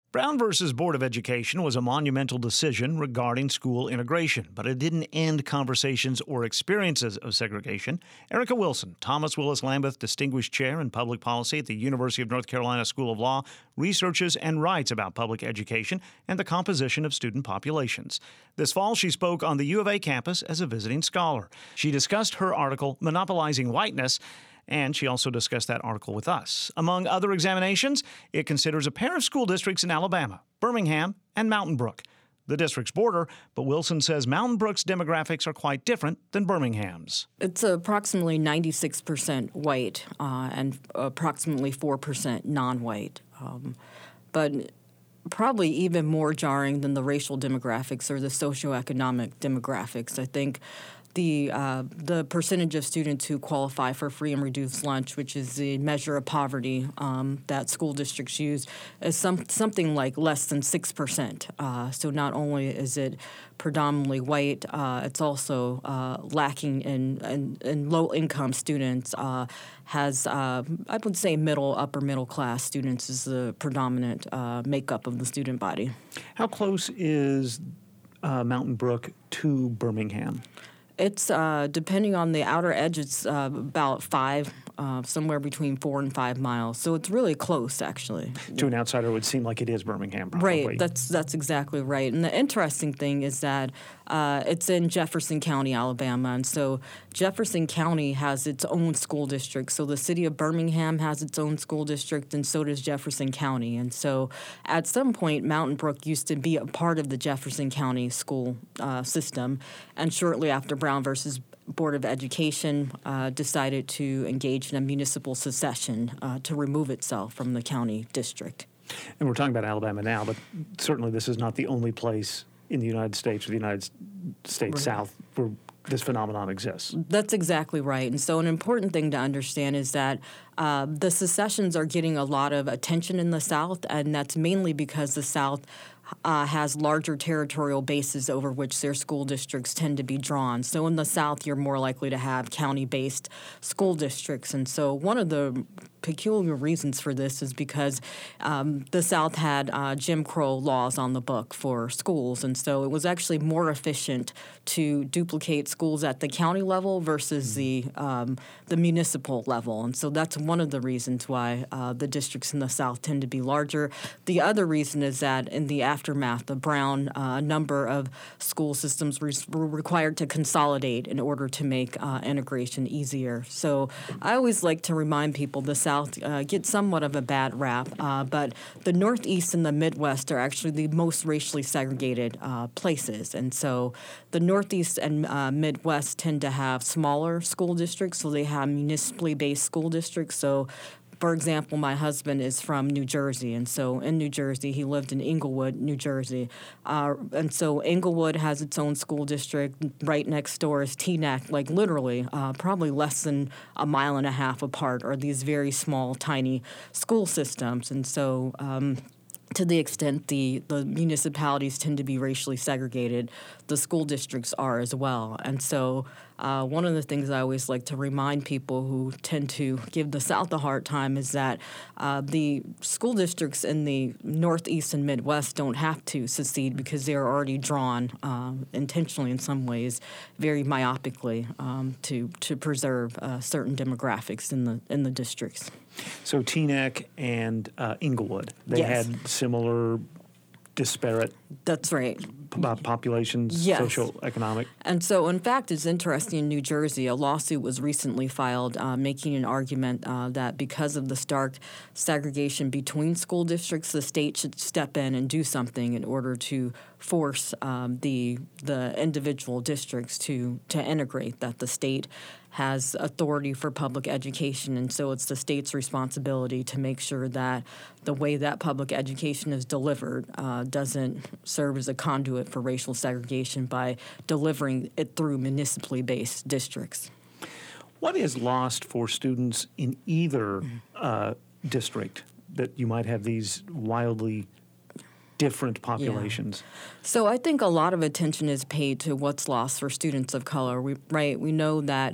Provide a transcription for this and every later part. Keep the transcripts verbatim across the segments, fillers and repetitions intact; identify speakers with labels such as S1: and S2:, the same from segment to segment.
S1: Brown versus Board of Education was a monumental decision regarding school integration, but it didn't end conversations or experiences of segregation. Erica Wilson, Thomas Willis Lambeth Distinguished Chair in Public Policy at the University of North Carolina School of Law, researches and writes about public education and the composition of student populations. This fall, she spoke on the U of A campus as a visiting scholar. She discussed her article, Monopolizing Whiteness, and she also discussed that article with us. Among other examinations, it considers a pair of school districts in Alabama, Birmingham and Mountain Brook. The districts border, but Wilson says Mountain Brook's demographics are quite different than Birmingham's.
S2: It's approximately ninety-six percent white uh, and approximately four percent non-white. Um, but probably even more jarring than the racial demographics or the socioeconomic demographics. I think The uh, the percentage of students who qualify for free and reduced lunch, which is the measure of poverty um, that school districts use, is some, something like less than six percent. Uh, so not only is it predominantly white, uh, it's also uh, lacking in, in, in low-income students. Uh, has, uh, I would say, middle, upper middle class students is the predominant uh, makeup of the student body.
S1: How close is uh, Mountain Brook to Birmingham?
S2: It's, uh, depending on the outer edge, it's uh, about five, uh, somewhere between four and five miles. So it's really close, actually.
S1: To an outsider, it would seem like it is Birmingham, probably.
S2: Right, that's that's exactly right. And the interesting thing is that uh, it's in Jefferson County, Alabama. And so Jefferson County has its own school district. So the city of Birmingham has its own school district, and so does Jefferson County. And so at some point, Mountain Brook used to be a part of the Jefferson County school uh, system. And shortly after Brown versus Board of Education uh, decided to engage in a municipal secession uh, to remove itself from the county district.
S1: And we're talking about Alabama now, but certainly this is not the only place in the United States or the United States right. South where this phenomenon exists.
S2: That's exactly right. And so an important thing to understand is that uh, the secessions are getting a lot of attention in the South, and that's mainly because the South Uh, has larger territorial bases over which their school districts tend to be drawn. So in the South, you're more likely to have county-based school districts. And so one of the peculiar reasons for this is because um, the South had uh, Jim Crow laws on the book for schools. And so it was actually more efficient to duplicate schools at the county level versus the um, the municipal level. And so that's one of the reasons why uh, the districts in the South tend to be larger. The other reason is that in the aftermath of Brown, uh, a number of school systems re- were required to consolidate in order to make uh, integration easier. So I always like to remind people the South uh, gets somewhat of a bad rap, uh, but the Northeast and the Midwest are actually the most racially segregated uh, places. And so the Northeast and uh, Midwest tend to have smaller school districts, so they have municipally based school districts. So for example, my husband is from New Jersey, and so in New Jersey, he lived in Englewood, New Jersey. Uh, and so Englewood has its own school district. Right next door is Teaneck, like literally uh, probably less than a mile and a half apart are these very small, tiny school systems. And so um, to the extent the, the municipalities tend to be racially segregated, the school districts are as well. And so uh, one of the things I always like to remind people who tend to give the South a hard time is that uh, the school districts in the Northeast and Midwest don't have to secede because they are already drawn uh, intentionally in some ways, very myopically, um, to to preserve uh, certain demographics in the in the districts.
S1: So Teaneck and uh, Englewood, they
S2: yes.
S1: had similar disparate
S2: That's right.
S1: p- populations,
S2: yes.
S1: social, economic.
S2: And so, in fact, it's interesting in New Jersey, a lawsuit was recently filed uh, making an argument uh, that because of the stark segregation between school districts, the state should step in and do something in order to force um, the the individual districts to, to integrate, that the state has authority for public education, and so it's the state's responsibility to make sure that the way that public education is delivered uh, doesn't serve as a conduit for racial segregation by delivering it through municipally based districts.
S1: What is lost for students in either uh, district that you might have these wildly different populations?
S2: Yeah. So I think a lot of attention is paid to what's lost for students of color. We, right, we know that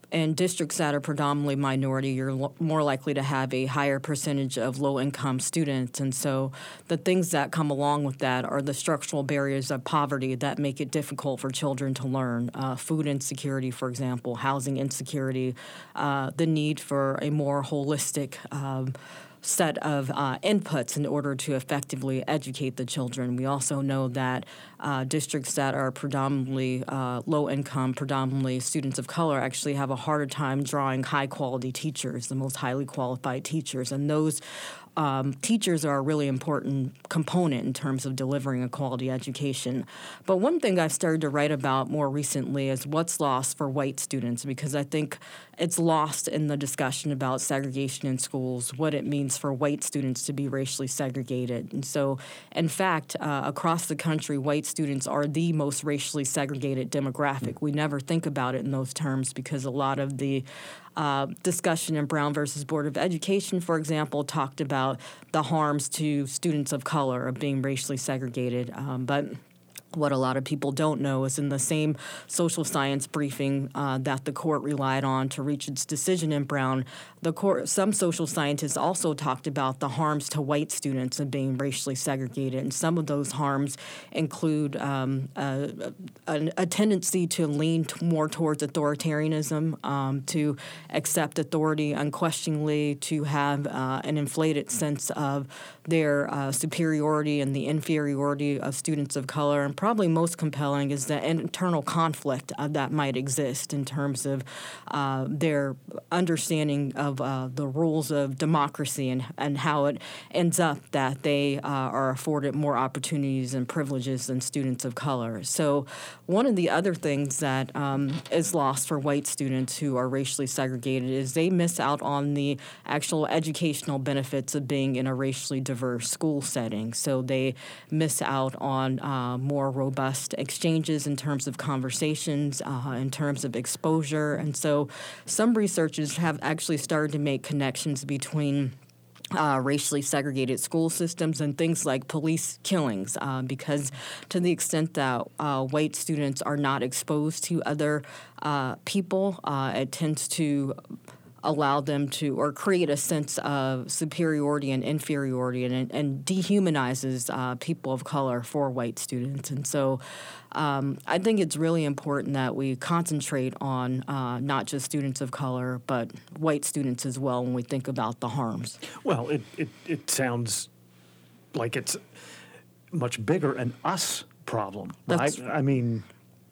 S2: in districts that are predominantly minority, you're lo- more likely to have a higher percentage of low-income students. And so the things that come along with that are the structural barriers of poverty that make it difficult for children to learn. Uh, food insecurity, for example, housing insecurity, uh, the need for a more holistic um, set of uh, inputs in order to effectively educate the children. We also know that uh, districts that are predominantly uh, low income, predominantly students of color, actually have a harder time drawing high quality teachers, the most highly qualified teachers. And those Um, teachers are a really important component in terms of delivering a quality education. But one thing I've started to write about more recently is what's lost for white students, because I think it's lost in the discussion about segregation in schools, what it means for white students to be racially segregated. And so, in fact, uh, across the country, white students are the most racially segregated demographic. We never think about it in those terms because a lot of the Uh, discussion in Brown versus Board of Education, for example, talked about the harms to students of color of being racially segregated. Um, but what a lot of people don't know is in the same social science briefing uh, that the court relied on to reach its decision in Brown, the court, some social scientists also talked about the harms to white students of being racially segregated. And some of those harms include um, a, a, a tendency to lean t- more towards authoritarianism, um, to accept authority unquestioningly, to have uh, an inflated sense of their uh, superiority and the inferiority of students of color. And probably most compelling is the internal conflict uh, that might exist in terms of uh, their understanding of uh, the rules of democracy and, and how it ends up that they uh, are afforded more opportunities and privileges than students of color. So one of the other things that um, is lost for white students who are racially segregated is they miss out on the actual educational benefits of being in a racially diverse school setting. So they miss out on uh, more robust exchanges in terms of conversations, uh, in terms of exposure. And so some researchers have actually started to make connections between Uh, racially segregated school systems and things like police killings, uh, because to the extent that uh, white students are not exposed to other uh, people, uh, it tends to allow them to or create a sense of superiority and inferiority and, and dehumanizes uh, people of color for white students. And so um, I think it's really important that we concentrate on uh, not just students of color, but white students as well when we think about the harms.
S1: Well, it, it, it sounds like it's much bigger an us problem, right?
S2: That's,
S1: I mean...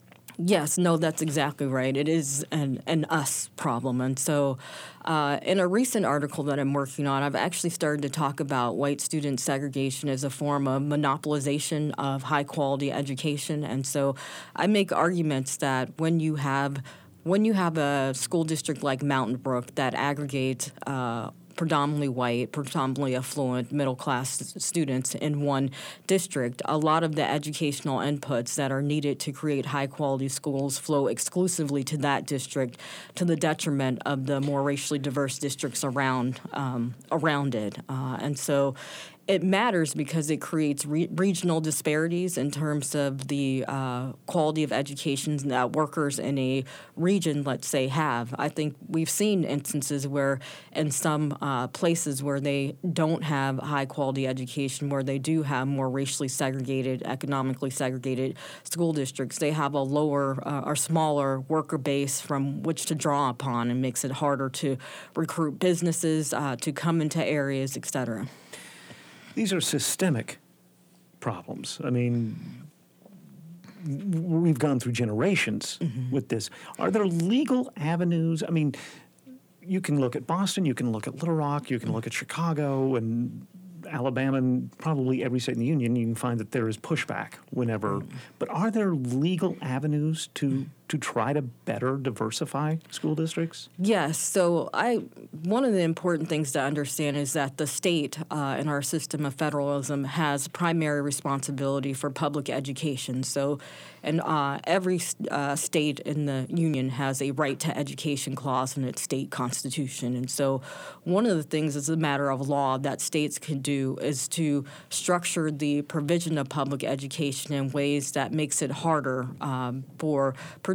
S2: Yes, no, that's exactly right. It is an, an us problem. And so uh, in a recent article that I'm working on, I've actually started to talk about white student segregation as a form of monopolization of high-quality education. And so I make arguments that when you have when you have a school district like Mountain Brook that aggregates uh, predominantly white, predominantly affluent, middle-class students in one district, a lot of the educational inputs that are needed to create high-quality schools flow exclusively to that district to the detriment of the more racially diverse districts around um, around it. Uh, and so it matters because it creates re- regional disparities in terms of the uh, quality of education that workers in a region, let's say, have. I think we've seen instances where in some uh, places where they don't have high-quality education, where they do have more racially segregated, economically segregated school districts, they have a lower uh, or smaller worker base from which to draw upon and makes it harder to recruit businesses uh, to come into areas, et cetera.
S1: These are systemic problems. I mean, we've gone through generations mm-hmm. with this. Are there legal avenues? I mean, you can look at Boston, you can look at Little Rock, you can look at Chicago and Alabama, and probably every state in the union. You can find that there is pushback whenever. Mm-hmm. But are there legal avenues to to try to better diversify school districts?
S2: Yes. So I one of the important things to understand is that the state uh, in our system of federalism has primary responsibility for public education. So and uh, every uh, state in the union has a right to education clause in its state constitution. And so one of the things as a matter of law that states can do is to structure the provision of public education in ways that makes it harder um, for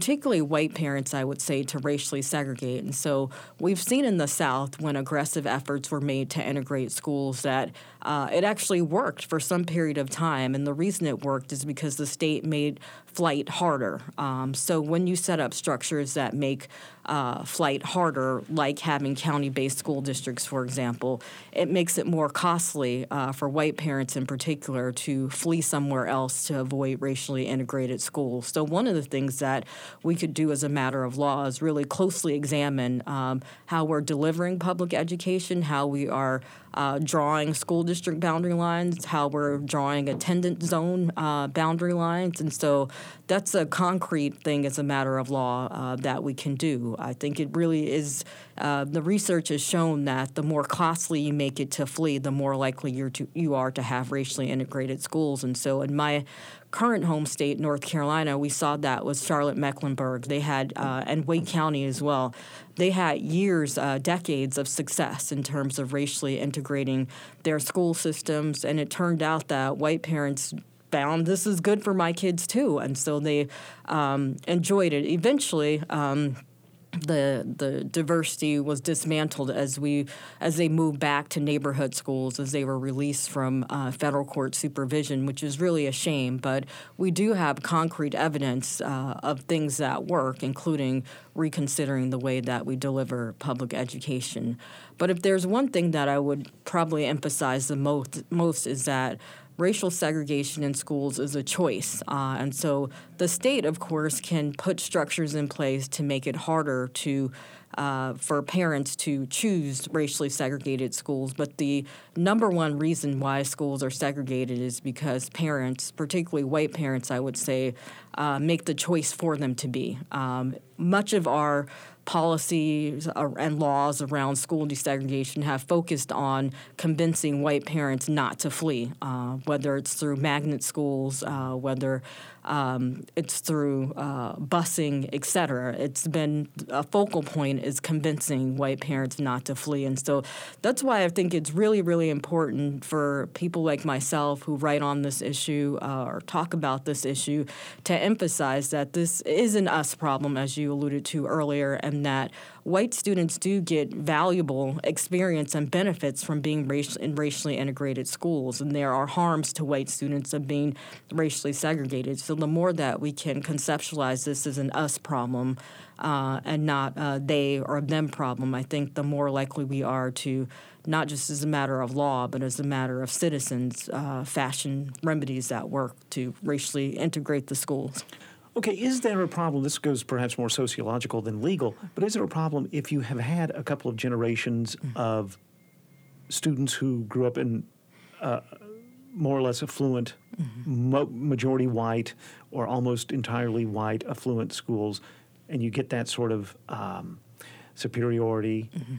S2: particularly white parents, I would say, to racially segregate. And so we've seen in the South when aggressive efforts were made to integrate schools that uh, it actually worked for some period of time. And the reason it worked is because the state made flight harder. Um, so when you set up structures that make uh, flight harder, like having county-based school districts, for example, it makes it more costly uh, for white parents in particular to flee somewhere else to avoid racially integrated schools. So one of the things that we could do as a matter of law is really closely examine um, how we're delivering public education, how we are uh, drawing school district boundary lines, how we're drawing attendance zone uh, boundary lines. And so that's a concrete thing as a matter of law uh, that we can do. I think it really is, uh, the research has shown that the more costly you make it to flee, the more likely you're to, you are to have racially integrated schools. And so in my current home state, North Carolina, we saw that with Charlotte-Mecklenburg. They had, uh, and Wake County as well, they had years, uh, decades of success in terms of racially integrating their school systems. And it turned out that white parents found this is good for my kids too. And so they um, enjoyed it. Eventually, um, the the diversity was dismantled as we as they moved back to neighborhood schools, as they were released from uh, federal court supervision, which is really a shame. But we do have concrete evidence uh, of things that work, including reconsidering the way that we deliver public education. But if there's one thing that I would probably emphasize the most, most is that racial segregation in schools is a choice. Uh, and so the state, of course, can put structures in place to make it harder to uh, for parents to choose racially segregated schools. But the number one reason why schools are segregated is because parents, particularly white parents, I would say, uh, make the choice for them to be. Um, much of our policies and laws around school desegregation have focused on convincing white parents not to flee, uh, whether it's through magnet schools, uh, whether um, it's through uh, busing, et cetera. It's been a focal point is convincing white parents not to flee. And so that's why I think it's really, really important for people like myself who write on this issue uh, or talk about this issue to emphasize that this is an us problem, as you alluded to earlier, and that white students do get valuable experience and benefits from being racial, in racially integrated schools, and there are harms to white students of being racially segregated. So the more that we can conceptualize this as an us problem uh, and not a they or them problem, I think the more likely we are to, not just as a matter of law, but as a matter of citizens, uh, fashion remedies that work to racially integrate the schools.
S1: Okay, is there a problem, this goes perhaps more sociological than legal, but is there a problem if you have had a couple of generations mm-hmm. of students who grew up in uh, more or less affluent, mm-hmm. mo- majority white, or almost entirely white affluent schools, and you get that sort of um, superiority, mm-hmm.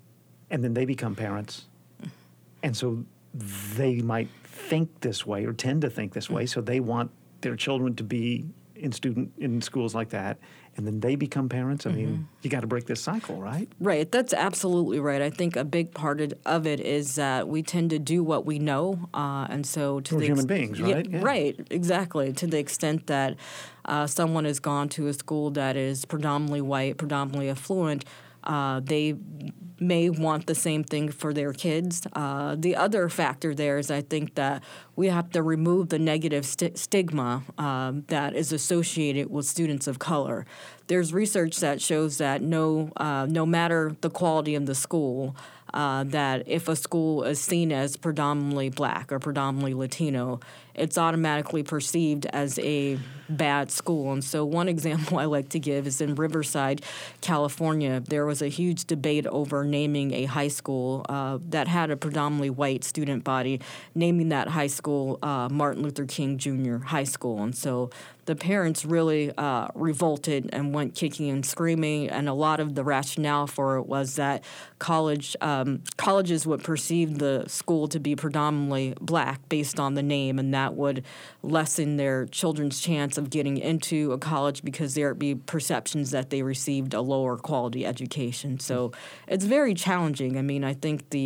S1: and then they become parents, mm-hmm. and so they might think this way or tend to think this mm-hmm. way, so they want their children to be in student in schools like that, and then they become parents. I mm-hmm. mean, you got to break this cycle, right?
S2: Right. That's absolutely right. I think a big part of it is that we tend to do what we know, uh, and so to
S1: We're
S2: the
S1: human
S2: ex-
S1: beings, right?
S2: Yeah,
S1: yeah.
S2: Right. Exactly. To the extent that uh, someone has gone to a school that is predominantly white, predominantly affluent, uh, they may want the same thing for their kids. Uh, the other factor there is I think that we have to remove the negative st- stigma um, that is associated with students of color. There's research that shows that no, uh, no matter the quality of the school, uh, that if a school is seen as predominantly black or predominantly Latino, it's automatically perceived as a bad school. And so one example I like to give is in Riverside, California. There was a huge debate over naming a high school uh, that had a predominantly white student body, naming that high school uh, Martin Luther King Junior High School. And so the parents really uh, revolted and went kicking and screaming, and a lot of the rationale for it was that college um, colleges would perceive the school to be predominantly black based on the name, and that would lessen their children's chance of getting into a college because there would be perceptions that they received a lower quality education. So it's very challenging. I mean, I think the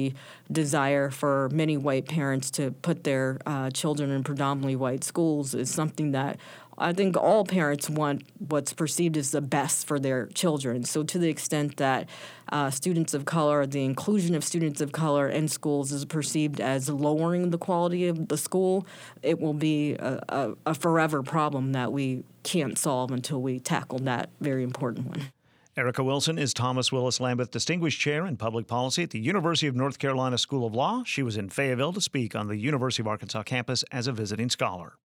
S2: desire for many white parents to put their uh, children in predominantly white schools is something that I think all parents want what's perceived as the best for their children. So to the extent that uh, students of color, the inclusion of students of color in schools is perceived as lowering the quality of the school, it will be a, a, a forever problem that we can't solve until we tackle that very important one.
S1: Erica Wilson is Thomas Willis Lambeth Distinguished Chair in Public Policy at the University of North Carolina School of Law. She was in Fayetteville to speak on the University of Arkansas campus as a visiting scholar.